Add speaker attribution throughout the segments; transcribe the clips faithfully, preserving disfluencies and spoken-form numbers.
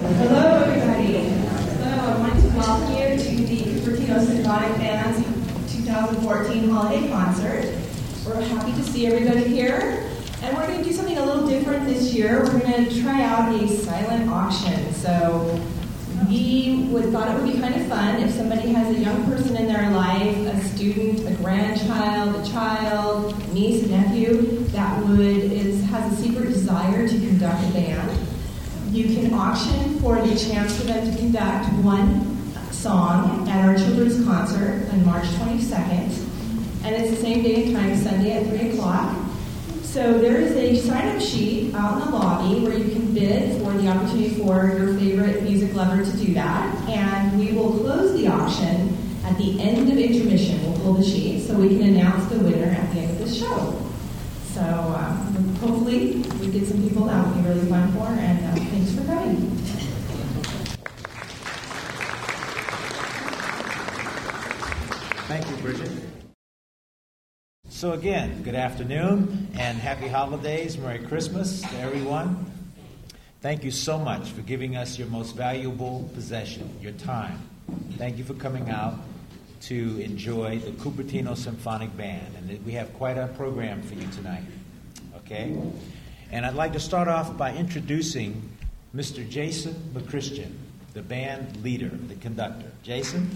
Speaker 1: Hello, everybody. So I wanted to welcome you to the Cupertino Symphonic Band's two thousand fourteen holiday concert. We're happy to see everybody here. And we're going to do something a little different this year. We're going to try out a silent auction. So we would thought it would be kind of fun if somebody has a young person in their life, a student, a grandchild, a child, a niece, a nephew, that would is has a secret desire to conduct a band. You can auction for the chance for them to conduct one song at our children's concert on March twenty-second. And it's the same day and time, Sunday at three o'clock. So there is a sign-up sheet out in the lobby where you can bid for the opportunity for your favorite music lover to do that. And we will close the auction at the end of intermission. We'll pull the sheet so we can announce the winner at the end of the show. So um, hopefully we get some people that would be really fun for, and uh, thanks for coming.
Speaker 2: Thank you, Bridget. So again, good afternoon and happy holidays. Merry Christmas to everyone. Thank you so much for giving us your most valuable possession, your time. Thank you for coming out to enjoy the Cupertino Symphonic Band. And we have quite a program for you tonight. Okay? And I'd like to start off by introducing Mister Jason McChristian, the band leader, the conductor. Jason?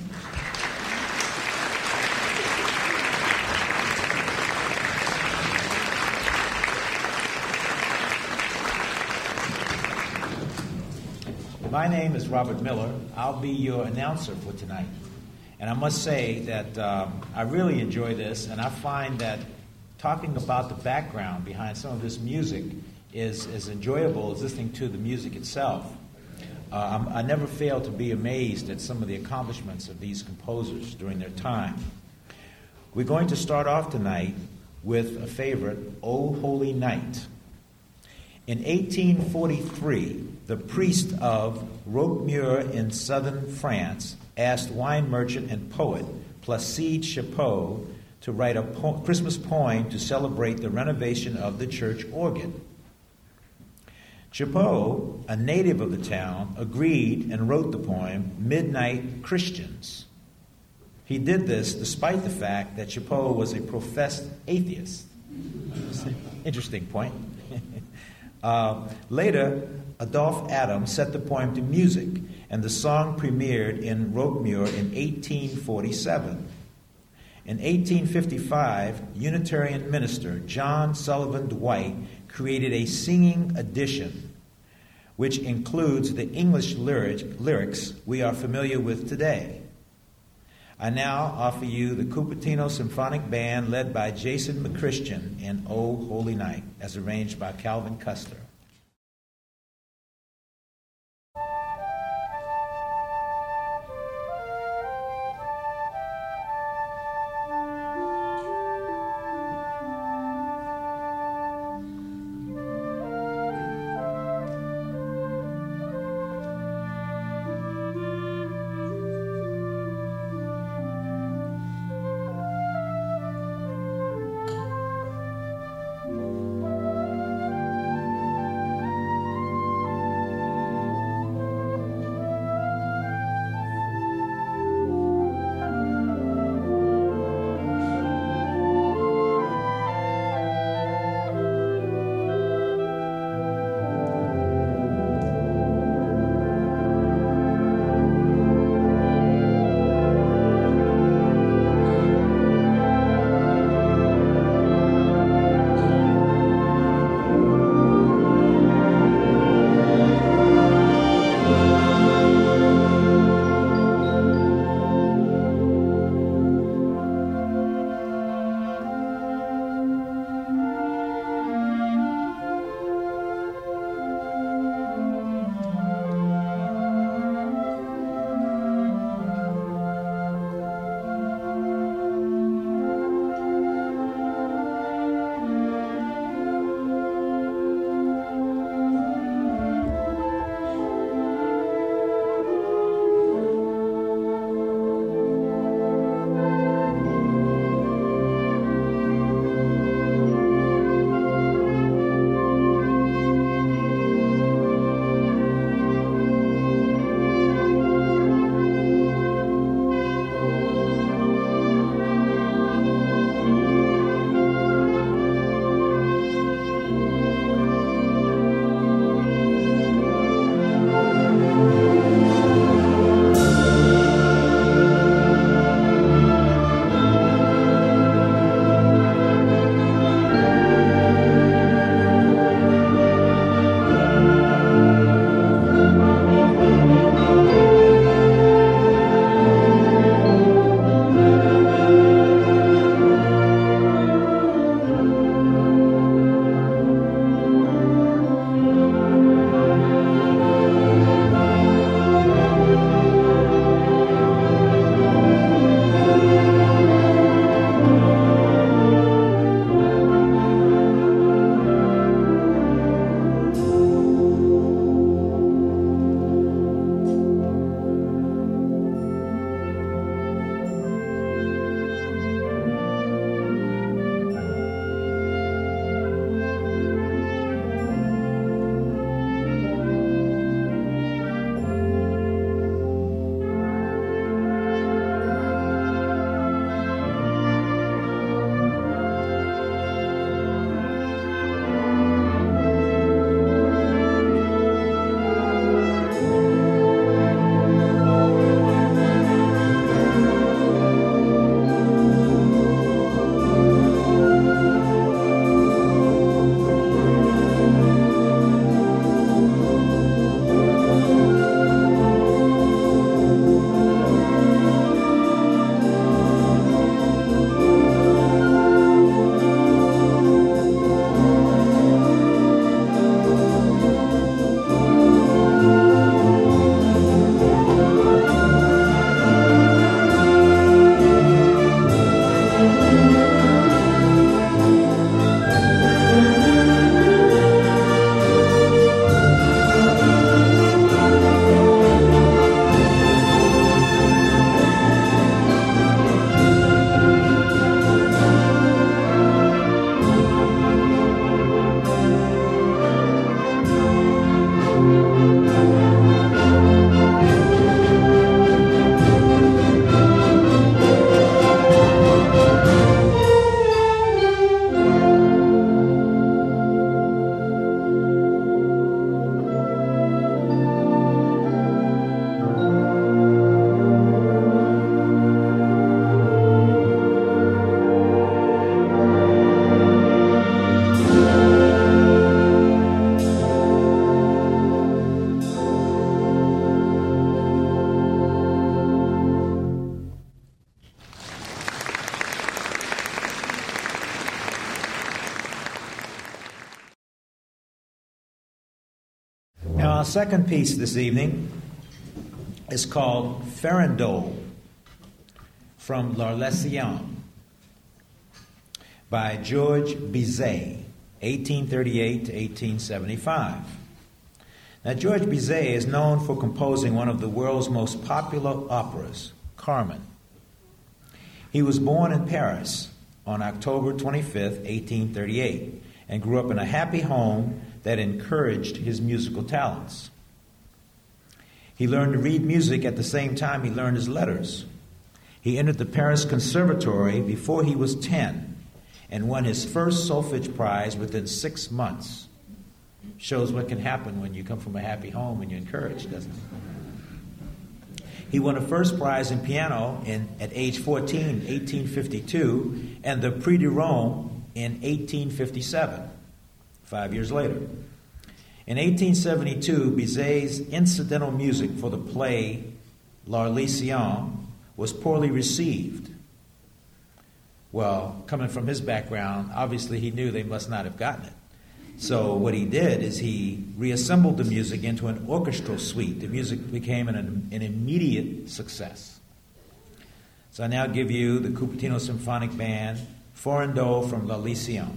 Speaker 2: My name is Robert Miller. I'll be your announcer for tonight. And I must say that um, I really enjoy this, and I find that talking about the background behind some of this music is as enjoyable as listening to the music itself. Uh, I'm, I never fail to be amazed at some of the accomplishments of these composers during their time. We're going to start off tonight with a favorite, O Holy Night. In eighteen forty-three, the priest of Roquemur in southern France asked wine merchant and poet Placide Chapot to write a po- Christmas poem to celebrate the renovation of the church organ. Chapot, a native of the town, agreed and wrote the poem Midnight Christians. He did this despite the fact that Chapot was a professed atheist. Interesting point. Uh, later, Adolphe Adam set the poem to music, and the song premiered in Roquemur in eighteen forty-seven. In eighteen fifty-five, Unitarian minister John Sullivan Dwight created a singing edition, which includes the English lyric, lyrics we are familiar with today. I now offer you the Cupertino Symphonic Band led by Jason McChristian in O Holy Night, as arranged by Calvin Custer.
Speaker 3: Thank
Speaker 2: Now, our second piece this evening is called Farandole from L'Arlésienne by Georges Bizet, eighteen thirty-eight to eighteen seventy-five. Now, Georges Bizet is known for composing one of the world's most popular operas, Carmen. He was born in Paris on October twenty-fifth, eighteen thirty-eight, and grew up in a happy home that encouraged his musical talents. He learned to read music at the same time he learned his letters. He entered the Paris Conservatory before he was ten and won his first solfege prize within six months. Shows what can happen when you come from a happy home and you're encouraged, doesn't it? He won a first prize in piano in, at age fourteen, eighteen fifty-two, and the Prix de Rome in eighteen fifty-seven, five years later. In eighteen seventy-two, Bizet's incidental music for the play L'Arlésienne was poorly received. Well, coming from his background, obviously he knew they must not have gotten it. So what he did is he reassembled the music into an orchestral suite. The music became an, an immediate success. So I now give you the Cupertino Symphonic Band, Farandole from L'Arlésienne.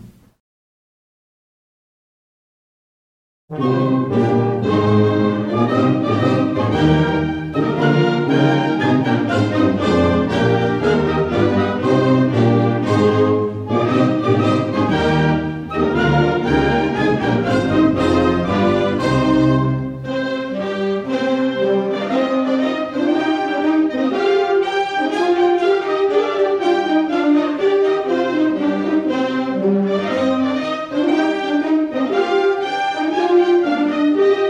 Speaker 3: Thank you.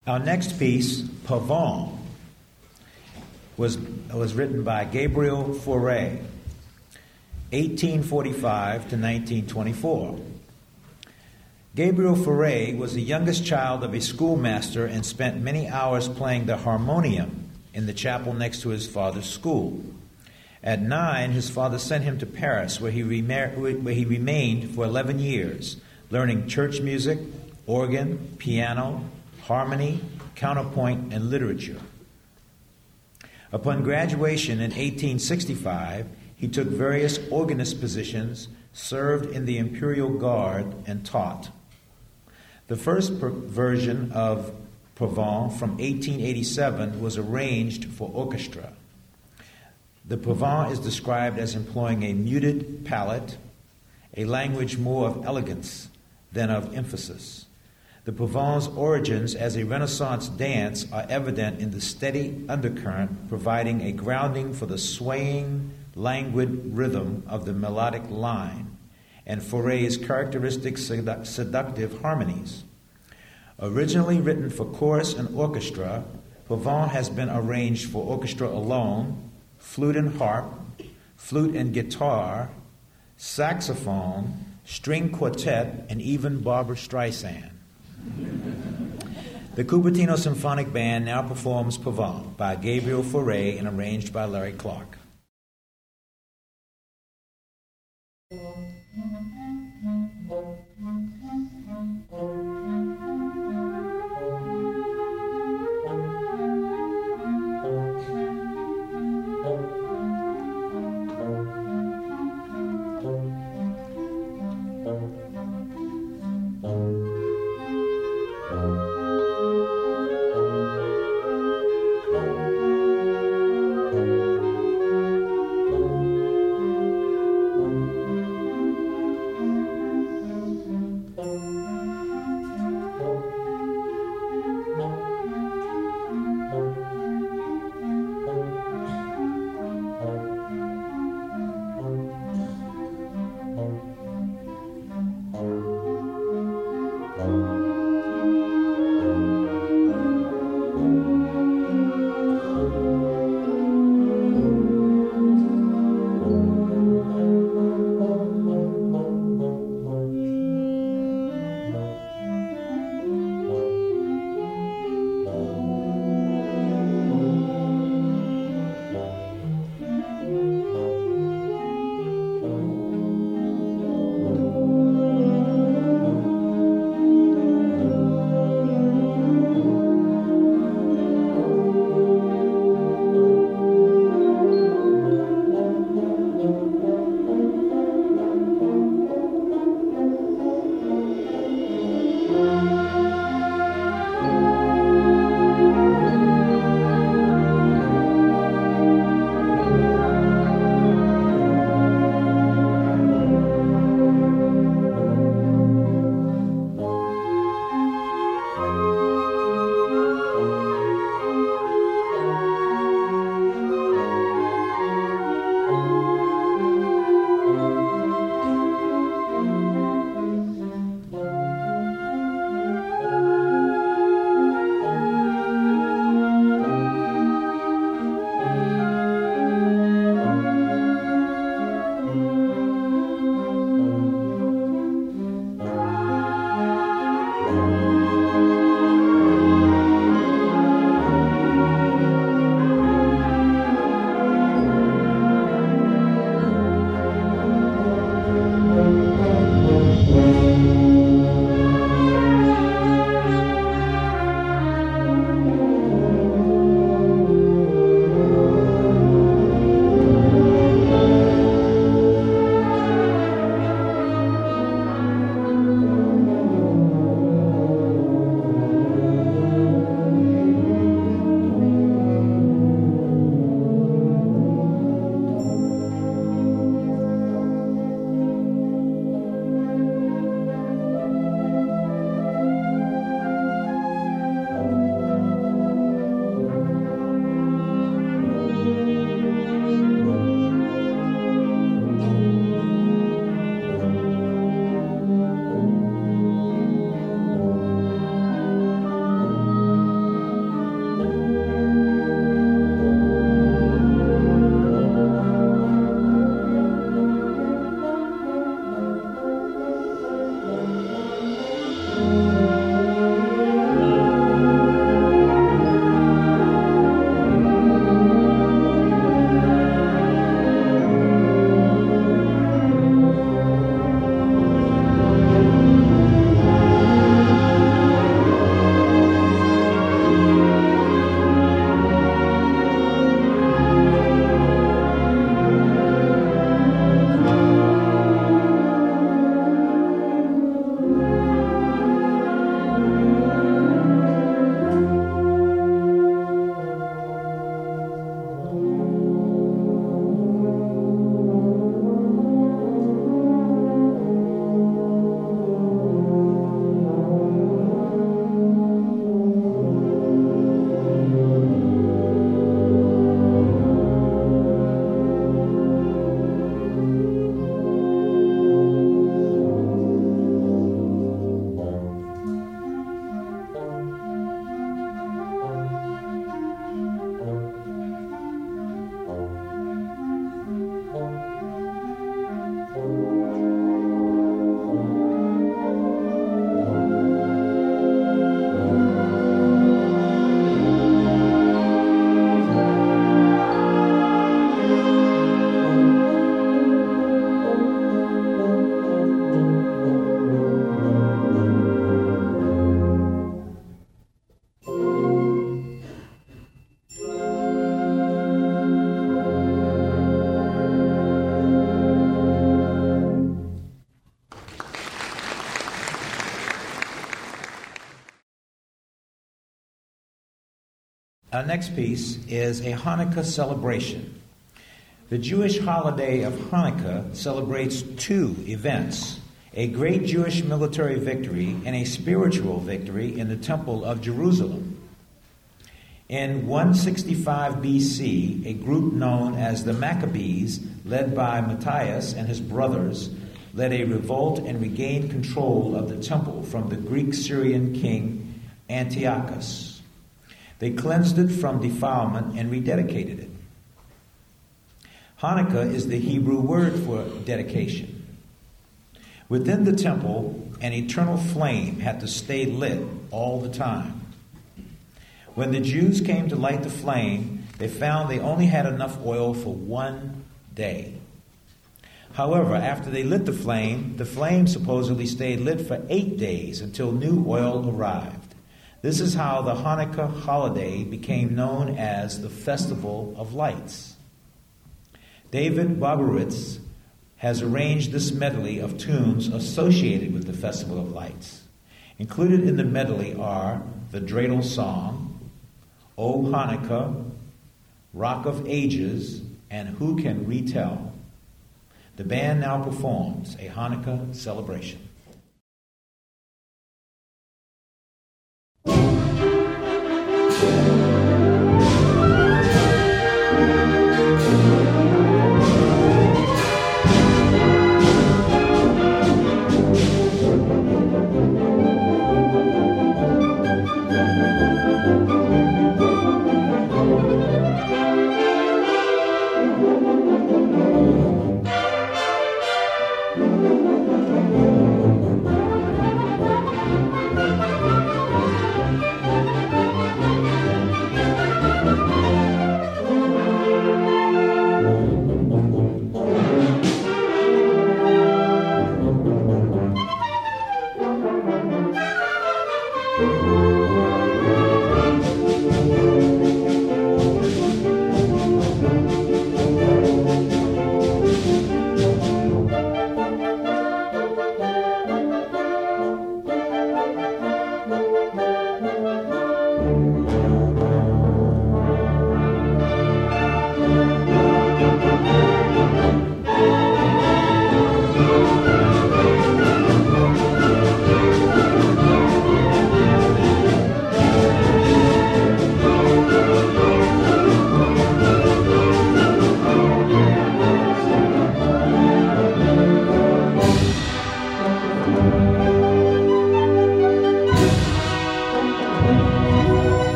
Speaker 2: Our next piece, Pavon, was, was written by Gabriel Fauré, eighteen forty-five to nineteen twenty-four. Gabriel Fauré was the youngest child of a schoolmaster and spent many hours playing the harmonium in the chapel next to his father's school. At nine, his father sent him to Paris, where he, remar- where he remained for eleven years, learning church music, organ, piano, harmony, counterpoint, and literature. Upon graduation in eighteen sixty-five, he took various organist positions, served in the Imperial Guard, and taught. The first per- version of Pavon from eighteen eighty-seven was arranged for orchestra. The Pavon is described as employing a muted palette, a language more of elegance than of emphasis. The Pavon's origins as a Renaissance dance are evident in the steady undercurrent, providing a grounding for the swaying, languid rhythm of the melodic line, and Fauré's characteristic sedu- seductive harmonies. Originally written for chorus and orchestra, Pavon has been arranged for orchestra alone, flute and harp, flute and guitar, saxophone, string quartet, and even Barbra Streisand. The Cupertino Symphonic Band now performs Pavon by Gabriel Fauré and arranged by Larry Clark. Our next piece is a Hanukkah celebration. The Jewish holiday of Hanukkah celebrates two events, a great Jewish military victory and a spiritual victory in the Temple of Jerusalem. In one sixty-five B C, a group known as the Maccabees, led by Matthias and his brothers, led a revolt and regained control of the temple from the Greek-Syrian king Antiochus. They cleansed it from defilement and rededicated it. Hanukkah is the Hebrew word for dedication. Within the temple, an eternal flame had to stay lit all the time. When the Jews came to light the flame, they found they only had enough oil for one day. However, after they lit the flame, the flame supposedly stayed lit for eight days until new oil arrived. This is how the Hanukkah holiday became known as the Festival of Lights. David Boberowitz has arranged this medley of tunes associated with the Festival of Lights. Included in the medley are the Dreidel Song, O Hanukkah, Rock of Ages, and Who Can Retell? The band now performs a Hanukkah celebration.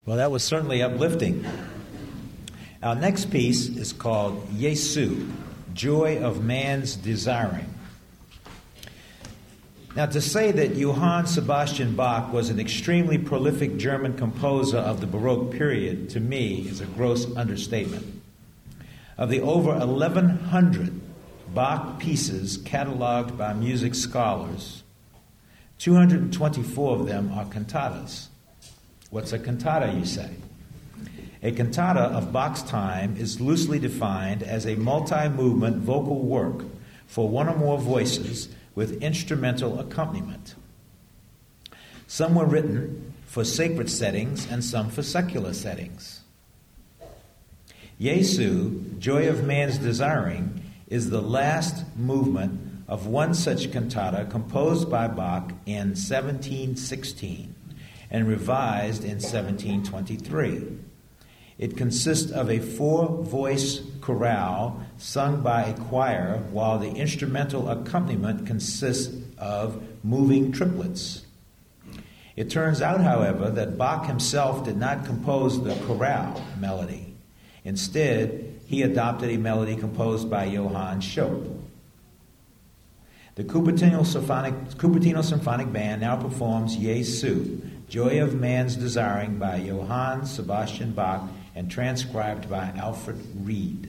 Speaker 2: Well, that was certainly uplifting. Our next piece is called Jesu, Joy of Man's Desiring. Now, to say that Johann Sebastian Bach was an extremely prolific German composer of the Baroque period, to me, is a gross understatement. Of the over eleven hundred Bach pieces catalogued by music scholars, two hundred twenty-four of them are cantatas. What's a cantata, you say? A cantata of Bach's time is loosely defined as a multi-movement vocal work for one or more voices with instrumental accompaniment. Some were written for sacred settings and some for secular settings. Jesu, Joy of Man's Desiring, is the last movement of one such cantata composed by Bach in seventeen sixteen and revised in seventeen twenty-three. It consists of a four-voice chorale sung by a choir, while the instrumental accompaniment consists of moving triplets. It turns out, however, that Bach himself did not compose the chorale melody. Instead, he adopted a melody composed by Johann Schopp. The Cupertino Symphonic, Cupertino Symphonic Band now performs Jesu, Joy of Man's Desiring by Johann Sebastian Bach and transcribed by Alfred Reed.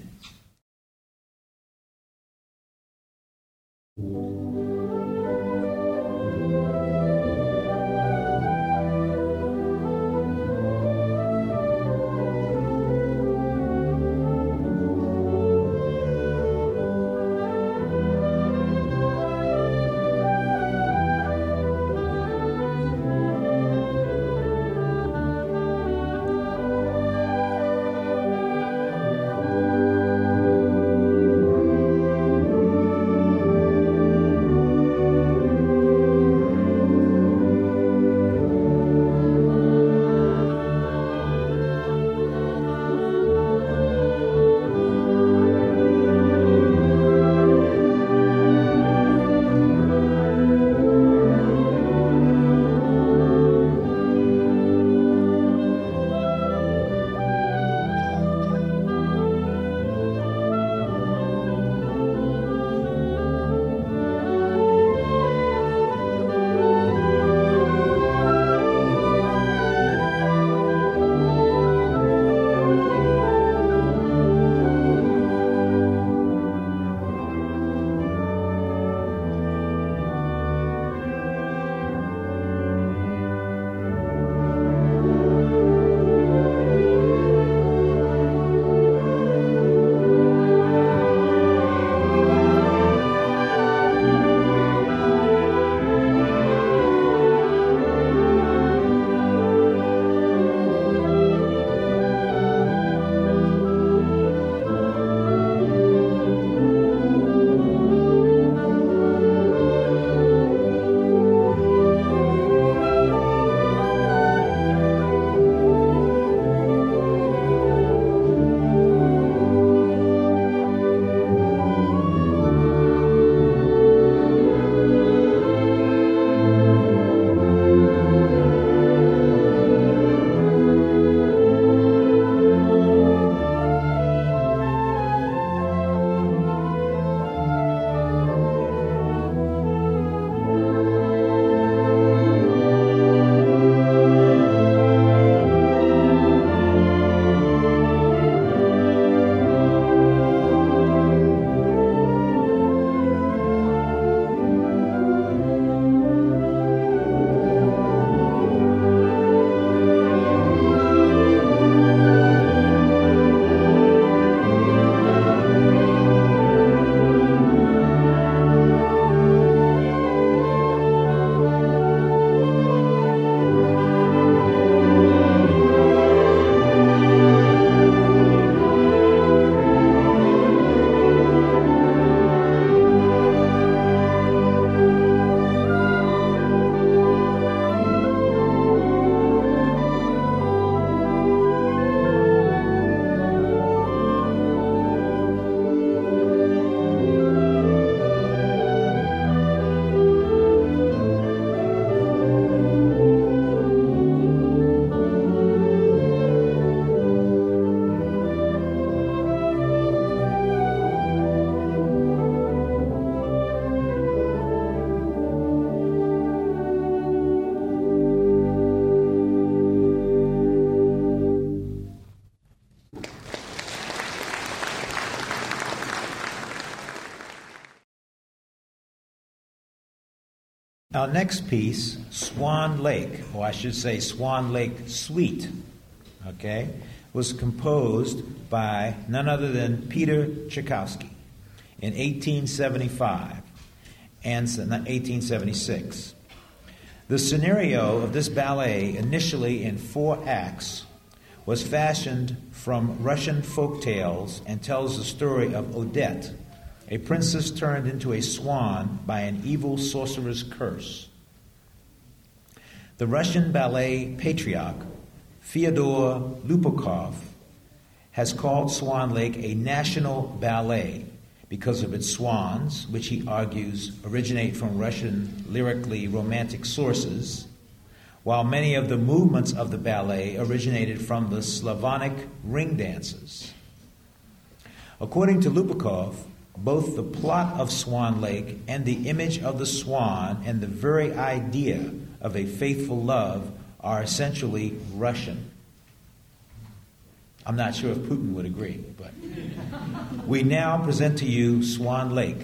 Speaker 2: Our next piece, Swan Lake, or I should say Swan Lake Suite, okay, was composed by none other than Peter Tchaikovsky in eighteen seventy-five and eighteen seventy-six. The scenario of this ballet, initially in four acts, was fashioned from Russian folk tales and tells the story of Odette, a princess turned into a swan by an evil sorcerer's curse. The Russian ballet patriarch, Fyodor Lupakov, has called Swan Lake a national ballet because of its swans, which he argues originate from Russian lyrically romantic sources, while many of the movements of the ballet originated from the Slavonic ring dances. According to Lupakov, both the plot of Swan Lake and the image of the swan and the very idea of a faithful love are essentially Russian. I'm not sure if Putin would agree, but we now present to you Swan Lake.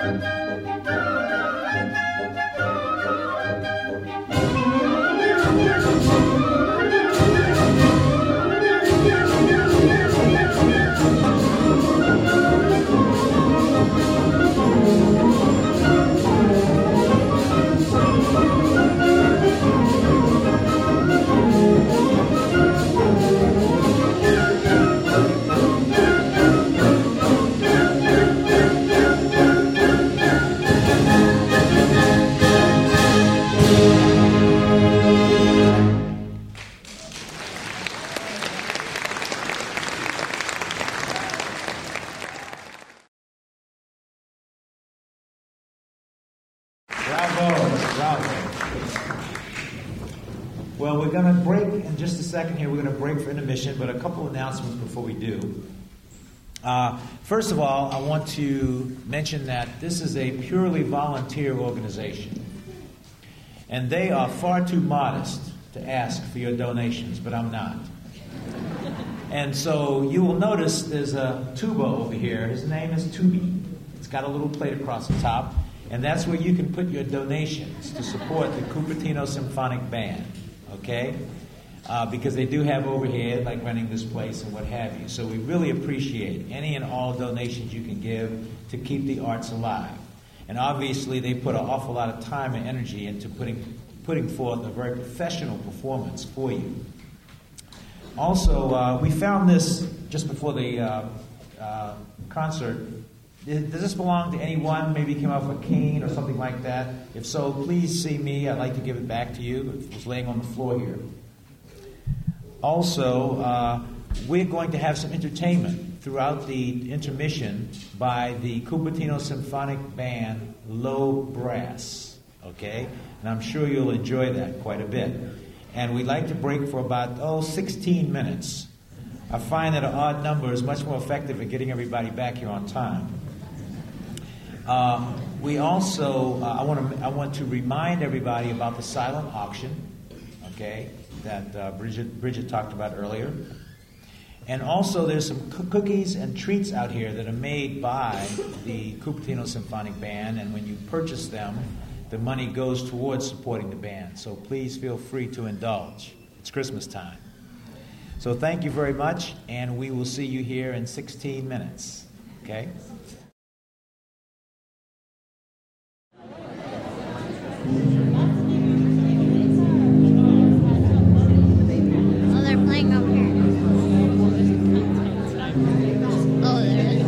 Speaker 2: Well, we're going to break in just a second here. We're going to break for intermission, but a couple announcements before we do. Uh, first of all, I want to mention that this is a purely volunteer organization, and they are far too modest to ask for your donations, but I'm not. And so you will notice there's a tuba over here. His name is Tubi. It's got a little plate across the top, and that's where you can put your donations to support the Cupertino Symphonic Band. Okay? Uh, because they do have overhead, like renting this place and what have you. So we really appreciate any and all donations you can give to keep the arts alive. And obviously they put an awful lot of time and energy into putting, putting forth a very professional performance for you. Also, uh, we found this just before the uh, uh, concert. Does this belong to anyone? Maybe it came off a cane or something like that. If so, please see me. I'd like to give it back to you. It's laying on the floor here. Also, uh, we're going to have some entertainment throughout the intermission by the Cupertino Symphonic Band Low Brass. Okay? And I'm sure you'll enjoy that quite a bit. And we'd like to break for about, oh, sixteen minutes. I find that an odd number is much more effective at getting everybody back here on time. Uh, we also, uh, I want to I want to remind everybody about the silent auction, okay, that uh, Bridget, Bridget talked about earlier. And also there's some c- cookies and treats out here that are made by the Cupertino Symphonic Band, and when you purchase them, the money goes towards supporting the band. So please feel free to indulge. It's Christmas time. So thank you very much, and we will see you here in sixteen minutes, okay?
Speaker 3: Oh, they're playing up here. Oh, there it is.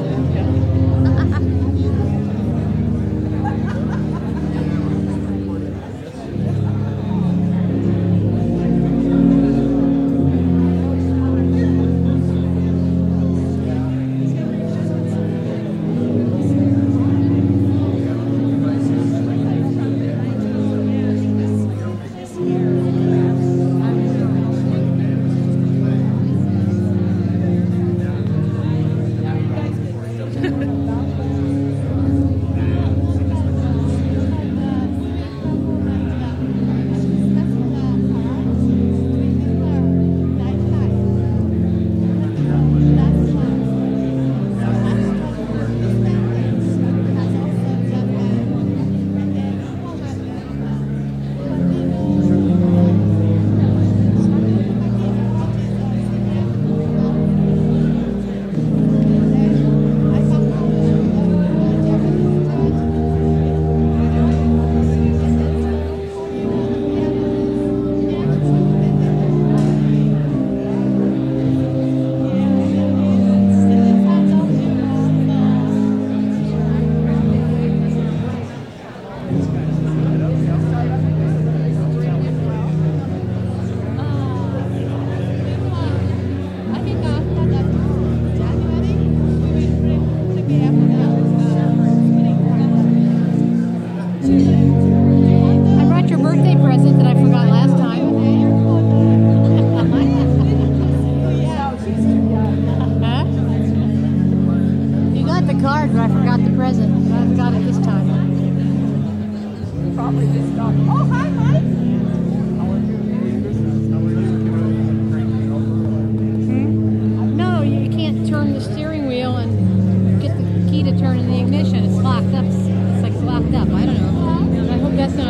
Speaker 3: Turn the steering wheel and get the key to turn in the ignition. It's locked up.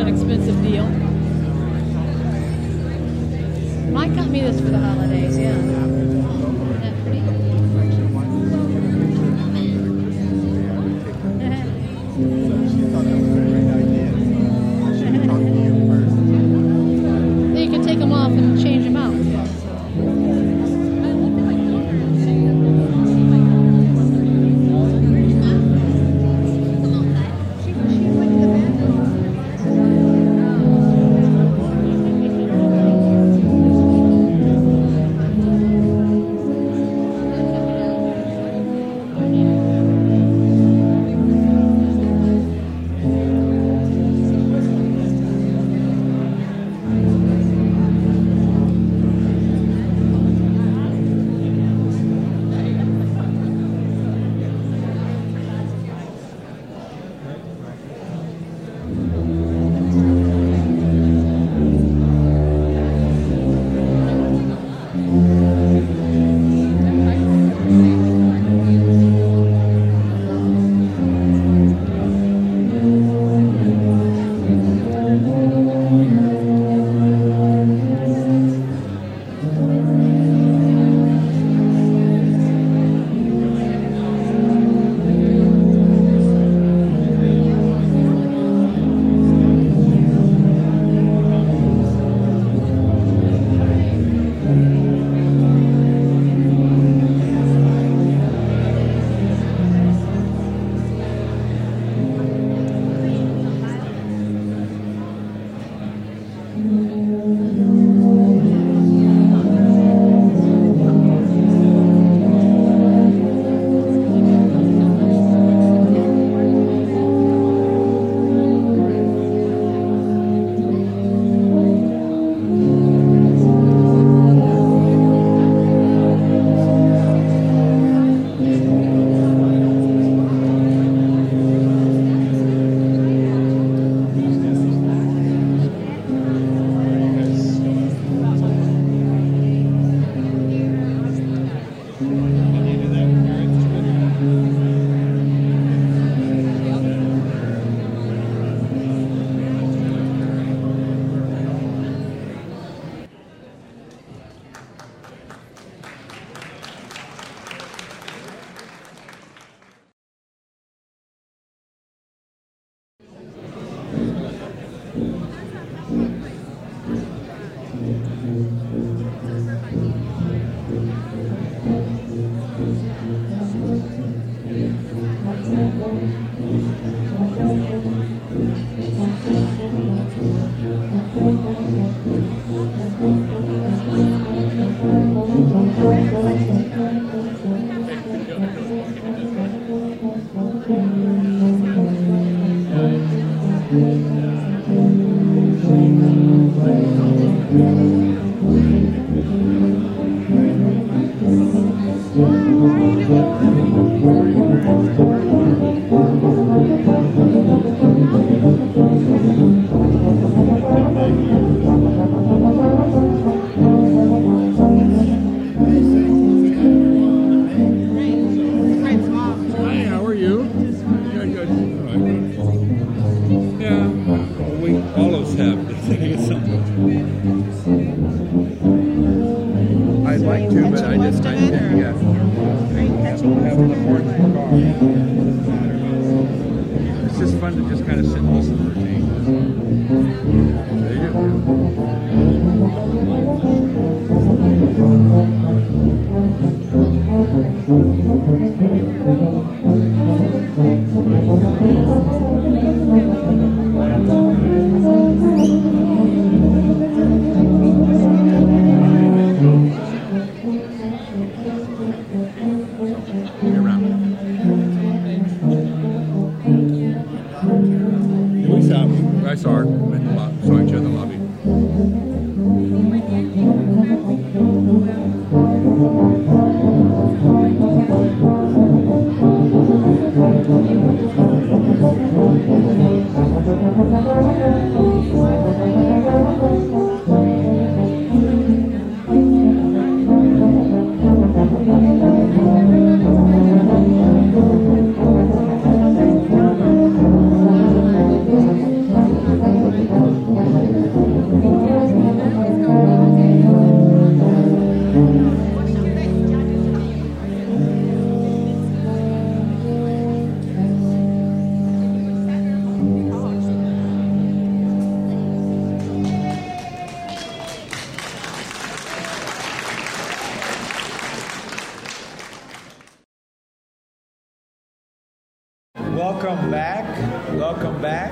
Speaker 4: an expensive deal. Mike got me this for the holidays, yeah. Isn't that pretty? Then you can take them off and change them out.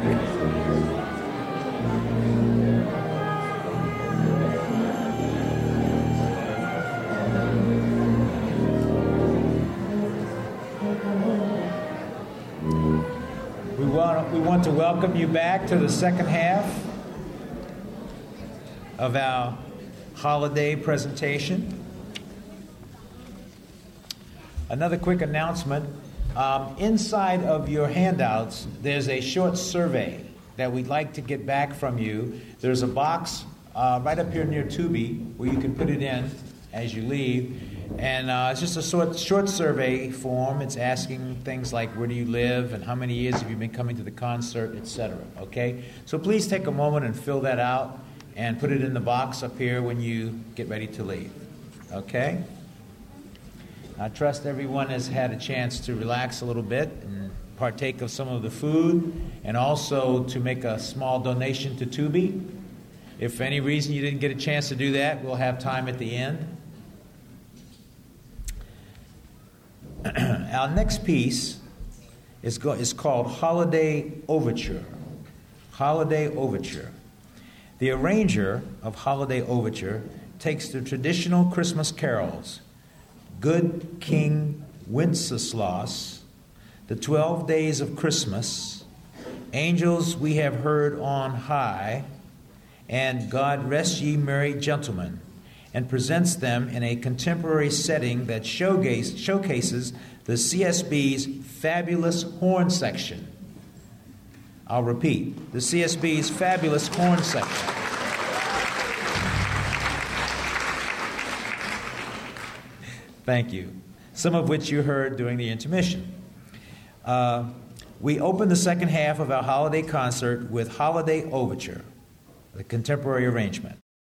Speaker 2: We want, we want to welcome you back to the second half of our holiday presentation. Another quick announcement. Um, inside of your handouts, there's a short survey that we'd like to get back from you. There's a box uh, right up here near Tubi where you can put it in as you leave. And uh, it's just a short, short survey form. It's asking things like where do you live and how many years have you been coming to the concert, et cetera. Okay? So please take a moment and fill that out and put it in the box up here when you get ready to leave. Okay? I trust everyone has had a chance to relax a little bit and partake of some of the food and also to make a small donation to Tubi. If for any reason you didn't get a chance to do that, we'll have time at the end. Our next piece is, go- is called Holiday Overture. Holiday Overture. The arranger of Holiday Overture takes the traditional Christmas carols, Good King Wenceslas, The Twelve Days of Christmas, Angels We Have Heard on High, and God Rest Ye Merry Gentlemen, and presents them in a contemporary setting that showcase, showcases the C S B's fabulous horn section. I'll repeat, the C S B's fabulous horn section. Thank you. Some of which you heard during the intermission. Uh, we open the second half of our holiday concert with Holiday Overture, the contemporary arrangement.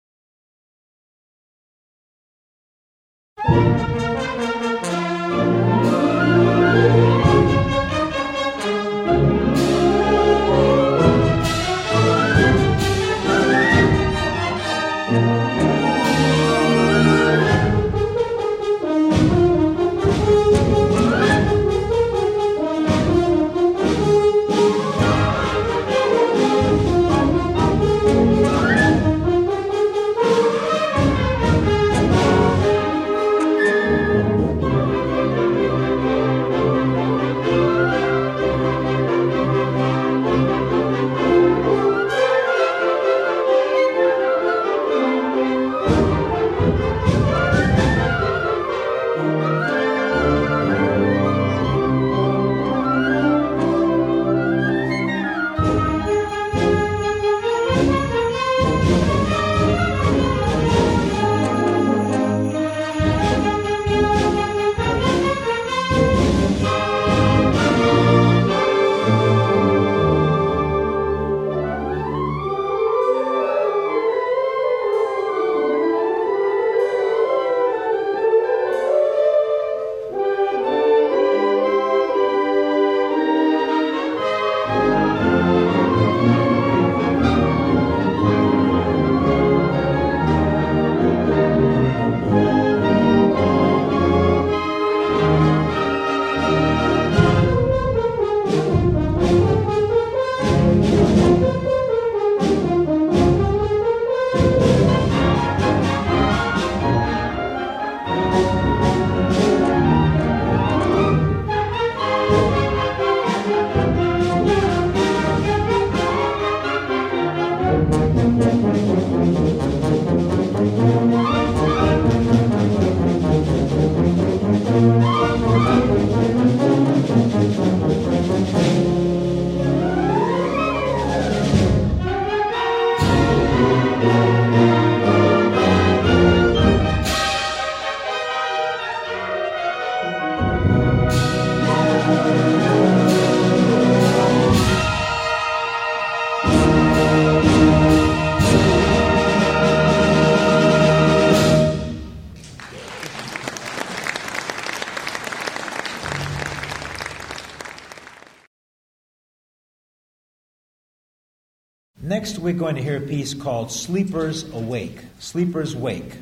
Speaker 2: Next, we're going to hear a piece called Sleepers Awake, Sleepers Wake.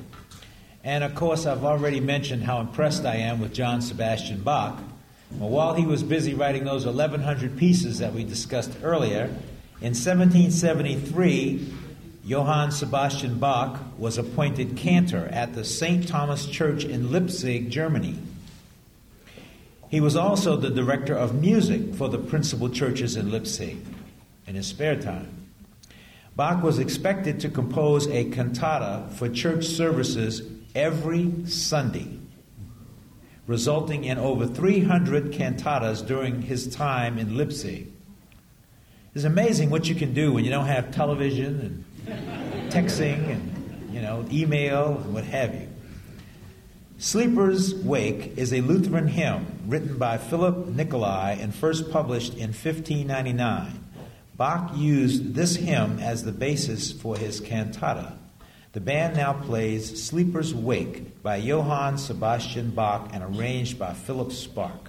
Speaker 2: And of course, I've already mentioned how impressed I am with John Sebastian Bach. Well, while he was busy writing those eleven hundred pieces that we discussed earlier, In seventeen seventy-three, Johann Sebastian Bach was appointed cantor at the Saint Thomas Church in Leipzig, Germany. He was also the director of music for the principal churches in Leipzig in his spare time. Bach was expected to compose a cantata for church services every Sunday, resulting in over three hundred cantatas during his time in Leipzig. It's amazing what you can do when you don't have television and texting and, you know, email and what have you. Sleeper's Wake is a Lutheran hymn written by Philip Nicolai and first published in fifteen ninety-nine. Bach used this hymn as the basis for his cantata. The band now plays Sleeper's Wake by Johann Sebastian Bach and arranged by Philip Spark.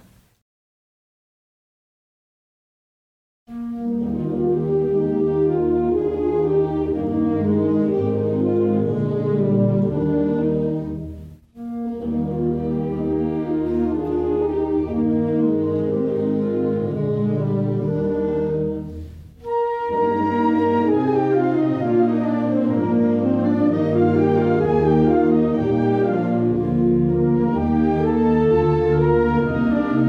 Speaker 5: Thank you.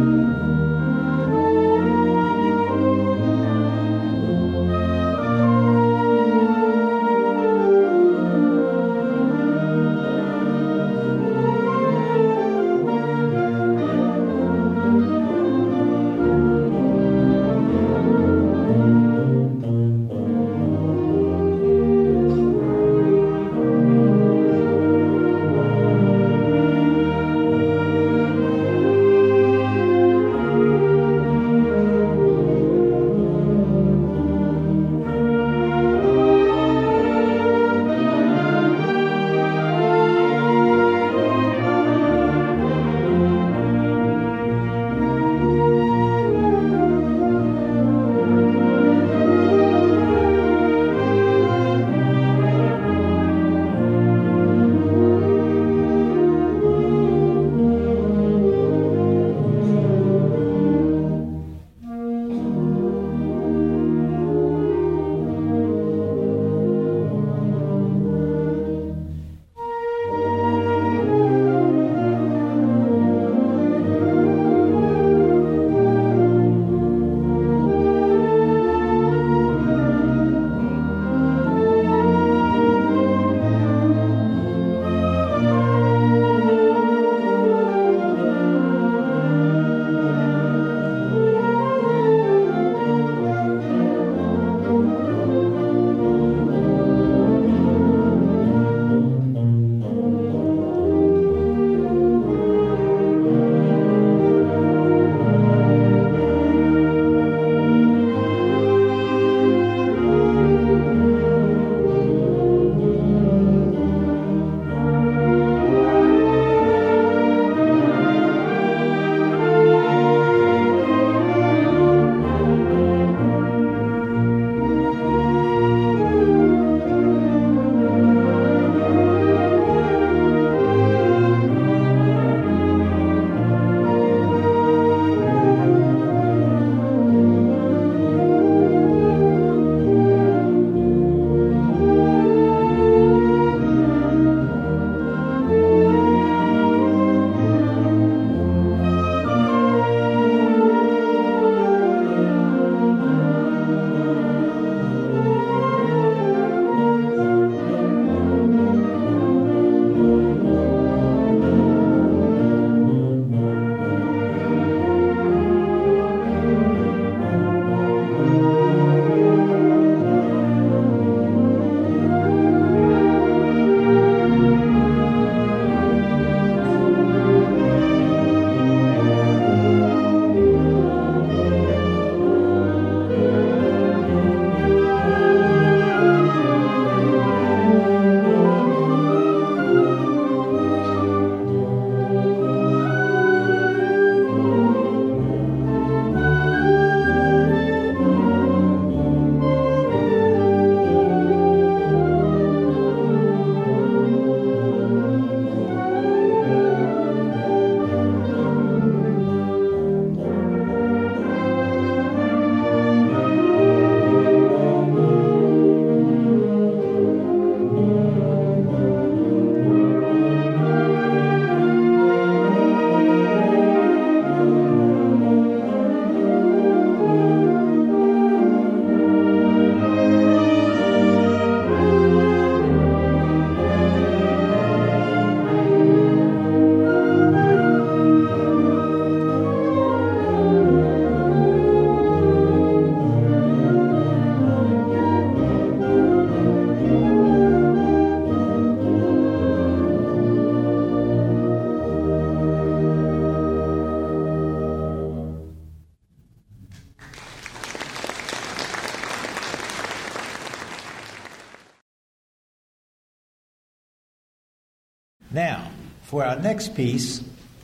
Speaker 2: Now, for our next piece,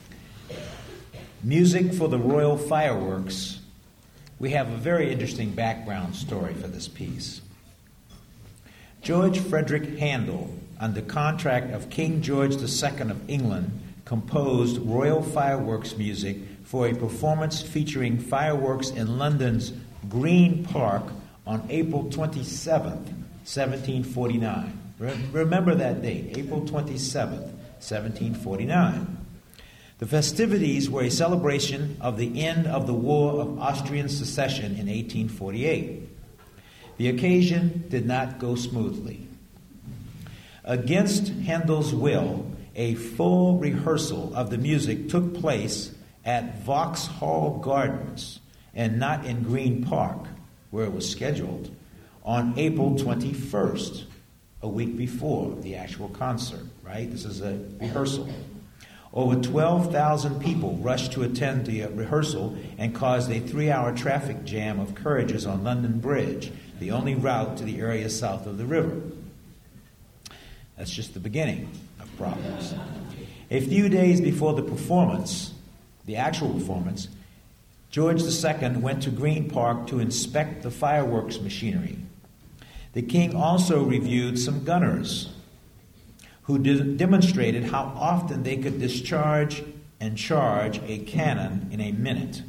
Speaker 2: Music for the Royal Fireworks, we have a very interesting background story for this piece. George Frederick Handel, under contract of King George the Second of England, composed royal fireworks music for a performance featuring fireworks in London's Green Park on April twenty-seventh, seventeen forty-nine. Re- remember that date, April twenty-seventh, seventeen forty-nine. The festivities were a celebration of the end of the War of Austrian Succession in eighteen forty-eight. The occasion did not go smoothly. Against Handel's will, a full rehearsal of the music took place at Vauxhall Gardens and not in Green Park, where it was scheduled, on April twenty-first, a week before the actual concert, right? This is a rehearsal. Over twelve thousand people rushed to attend the rehearsal and caused a three-hour traffic jam of carriages on London Bridge, the only route to the area south of the river. That's just the beginning of problems. A few days before the performance, the actual performance, George the Second went to Green Park to inspect the fireworks machinery. The king also reviewed some gunners who did, demonstrated how often they could discharge and charge a cannon in a minute.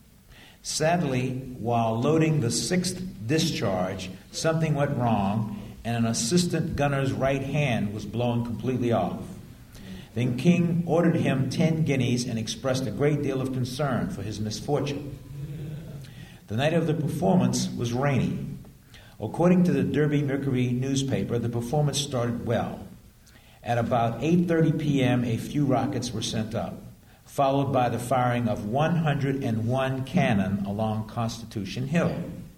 Speaker 2: Sadly, while loading the sixth discharge, something went wrong, and an assistant gunner's right hand was blown completely off. Then King ordered him ten guineas and expressed a great deal of concern for his misfortune. The night of the performance was rainy. According to the Derby Mercury newspaper, the performance started well. At about eight thirty p.m., a few rockets were sent up, followed by the firing of one hundred one cannon along Constitution Hill.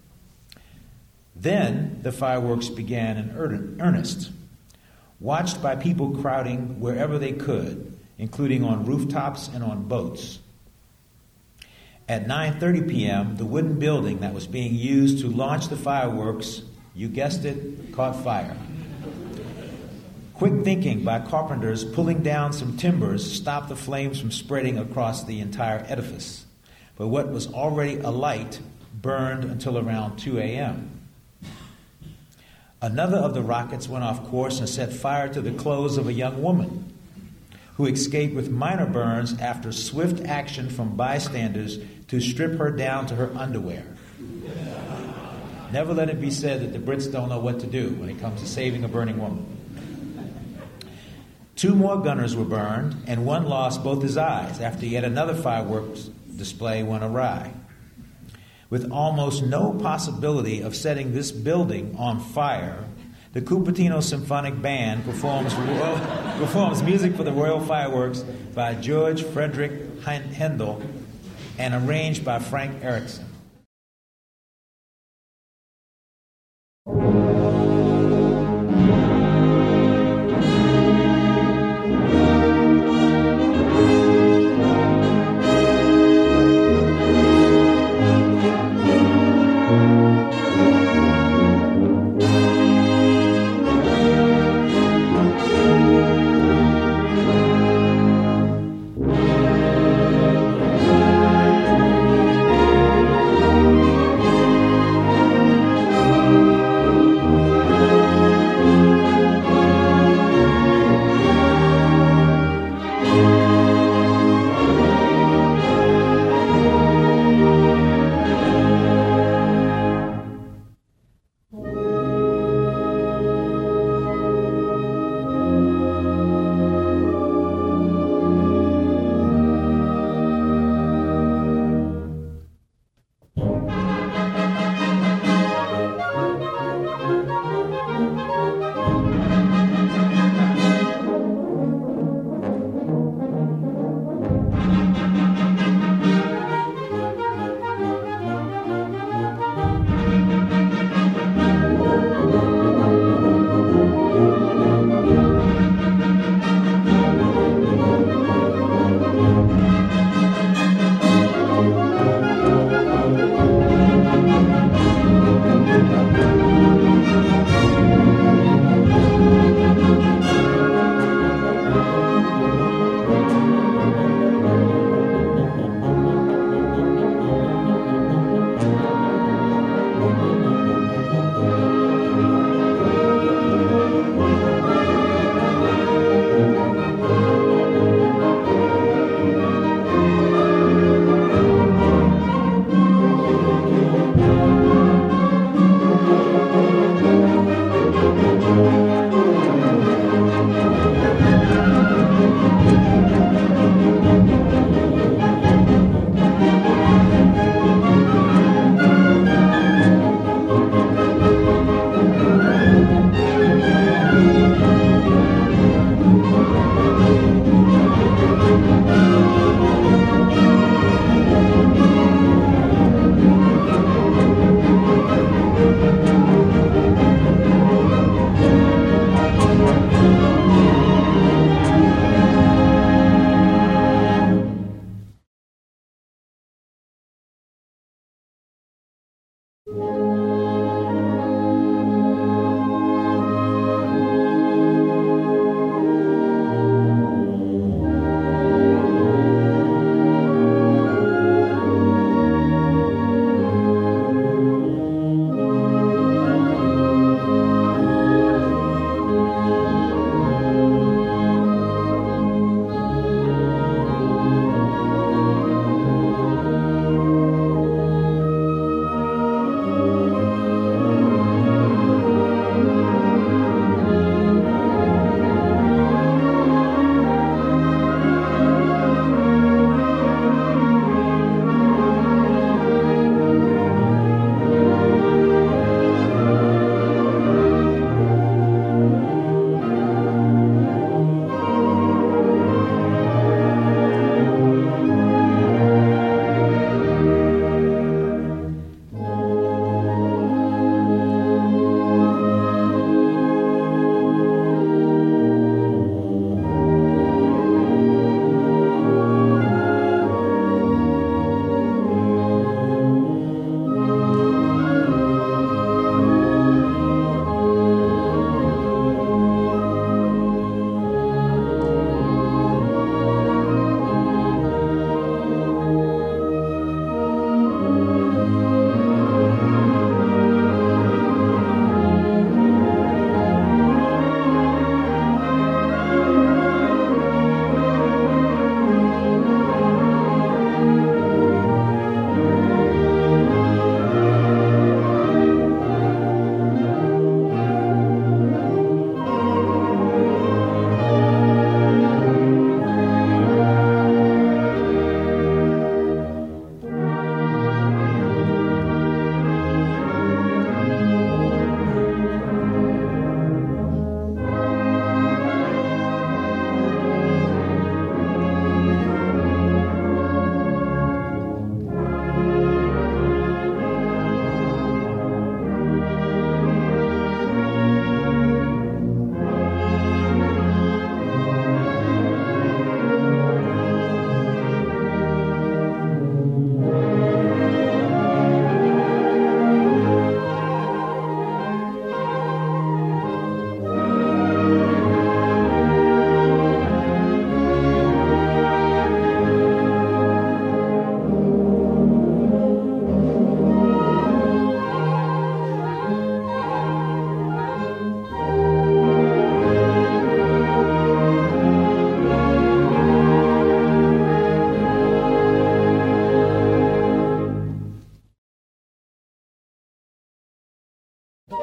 Speaker 2: Then the fireworks began in earnest, watched by people crowding wherever they could, including on rooftops and on boats. At nine thirty p.m., the wooden building that was being used to launch the fireworks, you guessed it, caught fire. Quick thinking by carpenters pulling down some timbers stopped the flames from spreading across the entire edifice. But what was already alight burned until around two a.m. Another of the rockets went off course and set fire to the clothes of a young woman, who escaped with minor burns after swift action from bystanders to strip her down to her underwear. Never let it be said that the Brits don't know what to do when it comes to saving a burning woman. Two more gunners were burned, and one lost both his eyes after yet another fireworks display went awry. With almost no possibility of setting this building on fire, the Cupertino Symphonic Band performs, performs music for the Royal Fireworks by George Frederick Handel and arranged by Frank Erickson.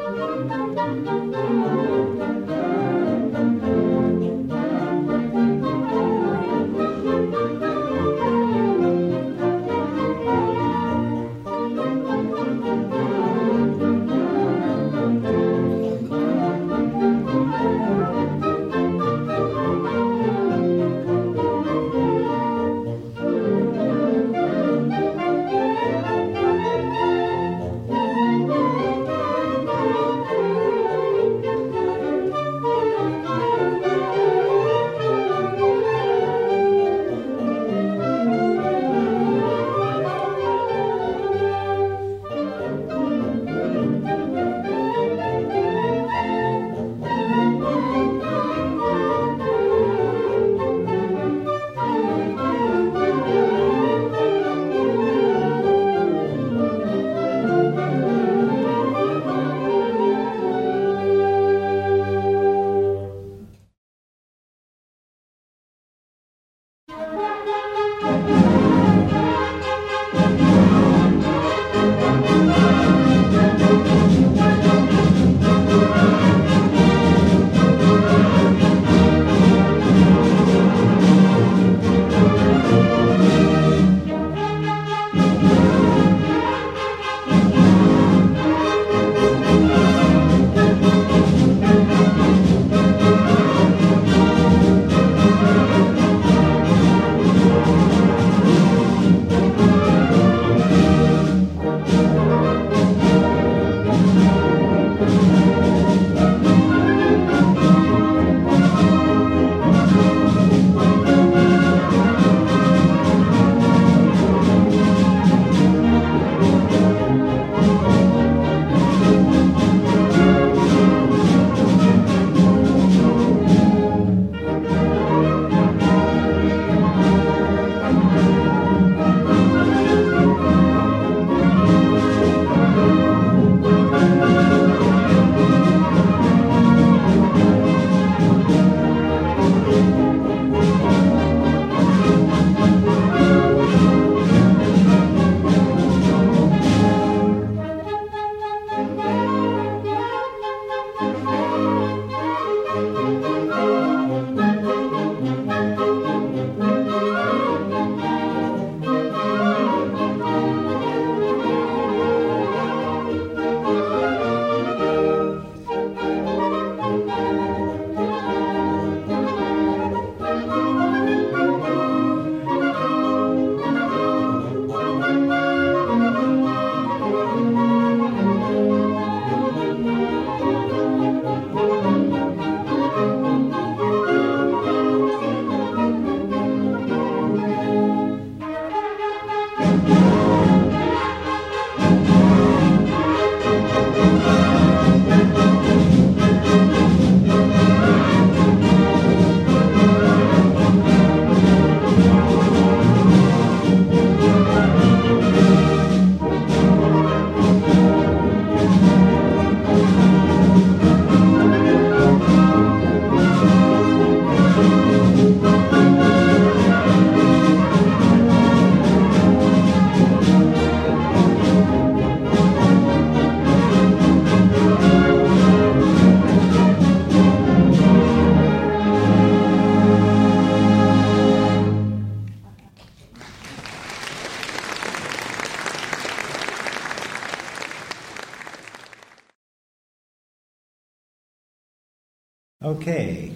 Speaker 2: Okay.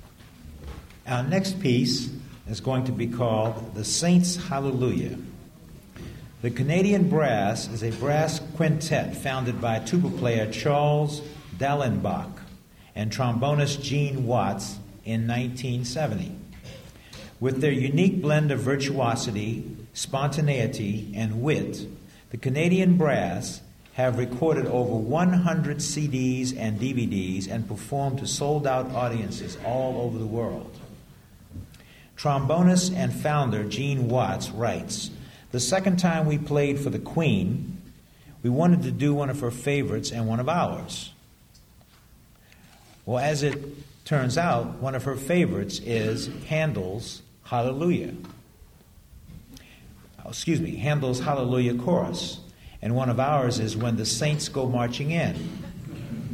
Speaker 2: Our next piece is going to be called The Saints' Hallelujah. The Canadian Brass is a brass quintet founded by tuba player Charles Dallenbach and trombonist Gene Watts in nineteen seventy. With their unique blend of virtuosity, spontaneity, and wit, the Canadian Brass have recorded over one hundred C Ds and D V Ds and performed to sold-out audiences all over the world. Trombonist and founder Gene Watts writes, "The second time we played for the Queen, we wanted to do one of her favorites and one of ours. Well, as it turns out, one of her favorites is Handel's Hallelujah. Oh, excuse me, Handel's Hallelujah Chorus. And one of ours is When the Saints Go Marching In."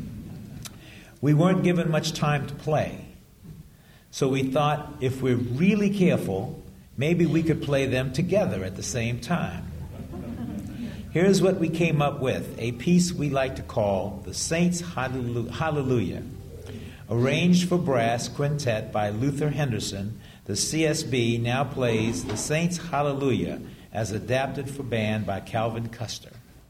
Speaker 2: We weren't given much time to play. So we thought if we're really careful, maybe we could play them together at the same time. Here's what we came up with, a piece we like to call the Saints' Hallelujah. Arranged for brass quintet by Luther Henderson, the C S B now plays the Saints' Hallelujah as adapted for band by Calvin Custer.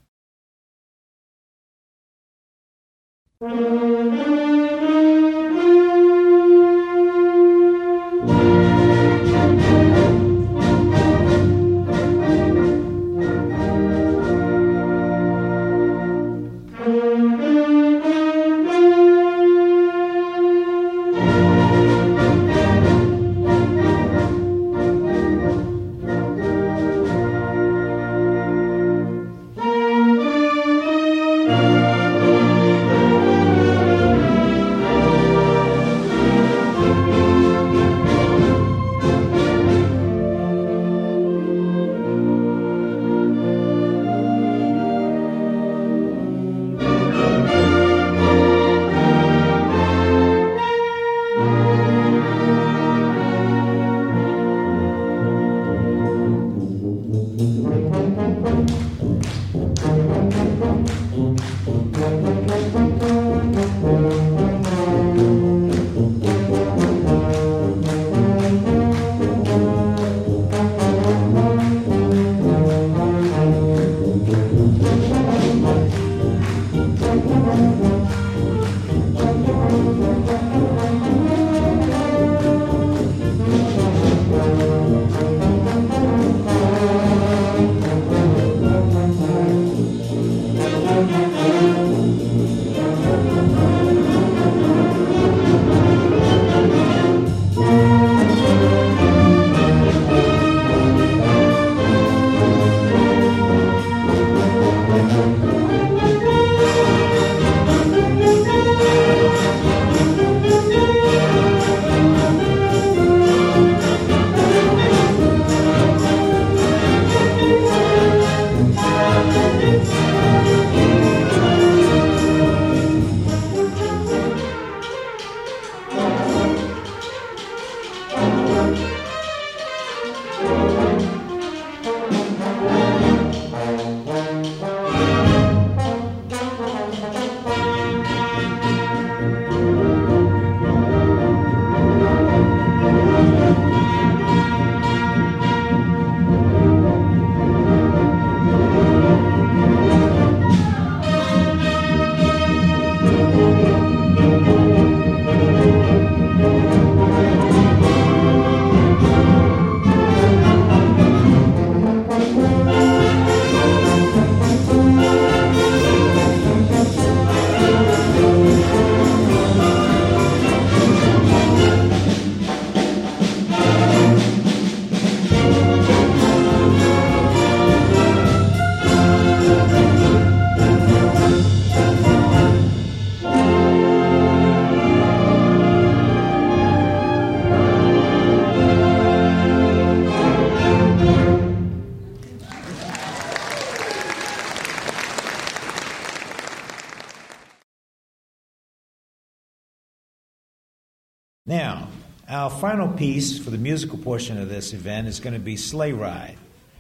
Speaker 2: Now, our final piece for the musical portion of this event is going to be Sleigh Ride.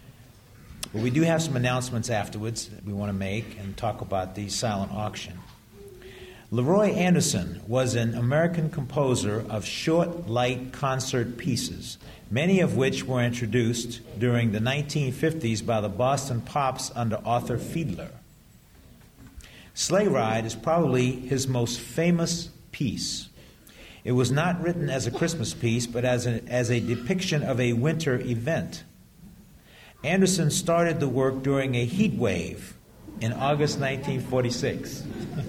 Speaker 2: But we do have some announcements afterwards that we want to make and talk about the silent auction. Leroy Anderson was an American composer of short, light concert pieces, many of which were introduced during the nineteen fifties by the Boston Pops under Arthur Fiedler. Sleigh Ride is probably his most famous piece. It was not written as a Christmas piece, but as a, as a depiction of a winter event. Anderson started the work during a heat wave in August nineteen forty-six.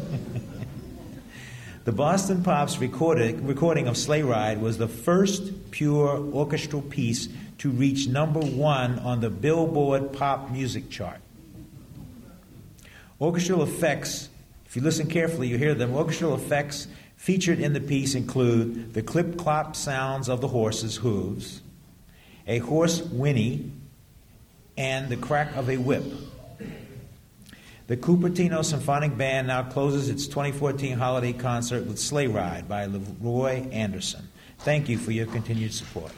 Speaker 2: The Boston Pops recorded, recording of Sleigh Ride was the first pure orchestral piece to reach number one on the Billboard pop music chart. Orchestral effects, if you listen carefully, you hear them. Orchestral effects featured in the piece include the clip-clop sounds of the horse's hooves, a horse whinny, and the crack of a whip. The Cupertino Symphonic Band now closes its twenty fourteen holiday concert with Sleigh Ride by Leroy Anderson. Thank you for your continued support.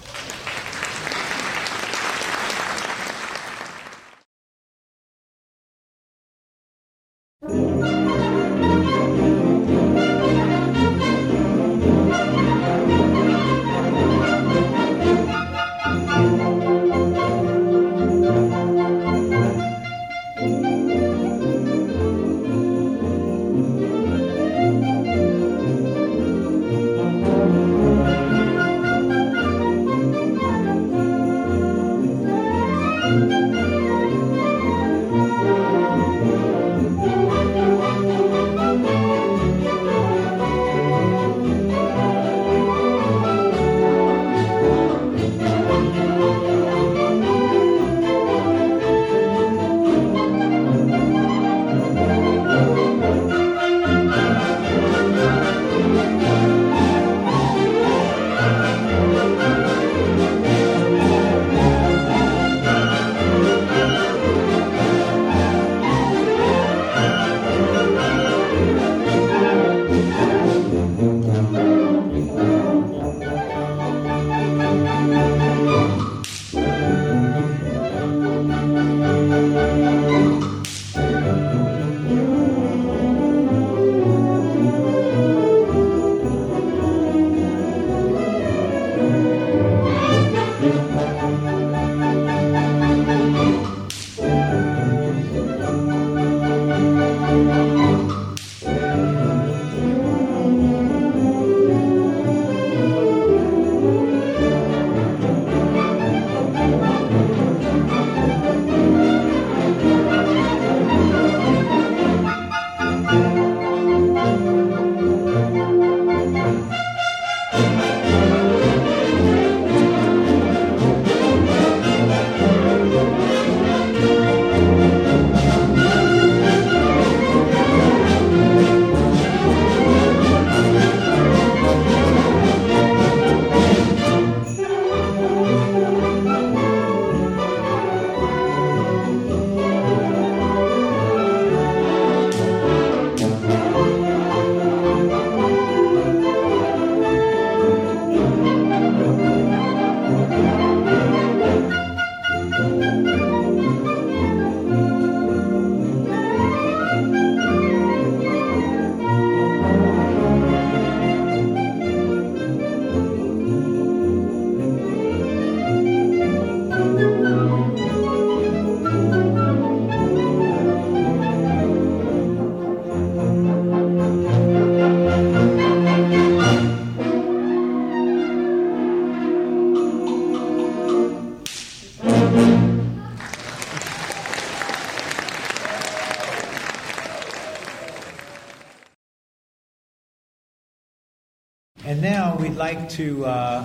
Speaker 2: And now we'd like to uh,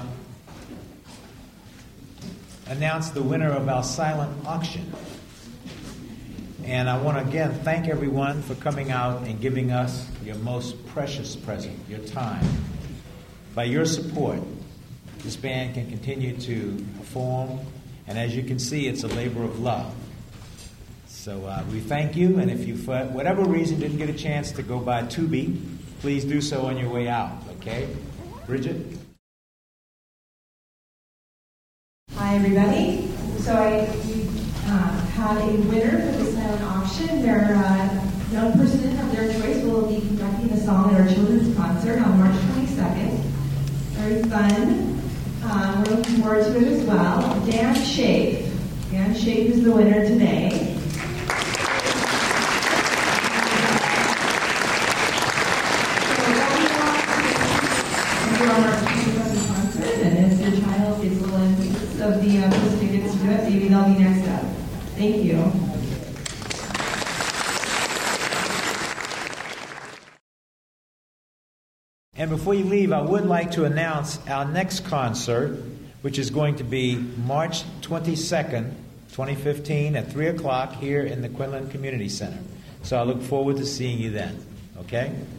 Speaker 2: announce the winner of our silent auction. And I want to again thank everyone for coming out and giving us your most precious present, your time. By your support, this band can continue to perform, and as you can see, it's a labor of love. So uh, we thank you, and if you, for whatever reason, didn't get a chance to go by Tubi, please do so on your way out, okay? Bridget?
Speaker 1: Hi, everybody. So I we, uh, have a winner for the silent auction. Their uh, young person of their choice will be conducting the song at our children's concert on March twenty-second. Very fun. Um, we're looking forward to it as well. Dan Shape. Dan Shape is the winner today. And if your child gets a little emphasis of the uh, post tickets to do it, maybe they'll be next up. Thank you.
Speaker 2: And before you leave, I would like to announce our next concert, which is going to be March twenty-second, twenty fifteen at three o'clock here in the Quinlan Community Center. So I look forward to seeing you then. Okay?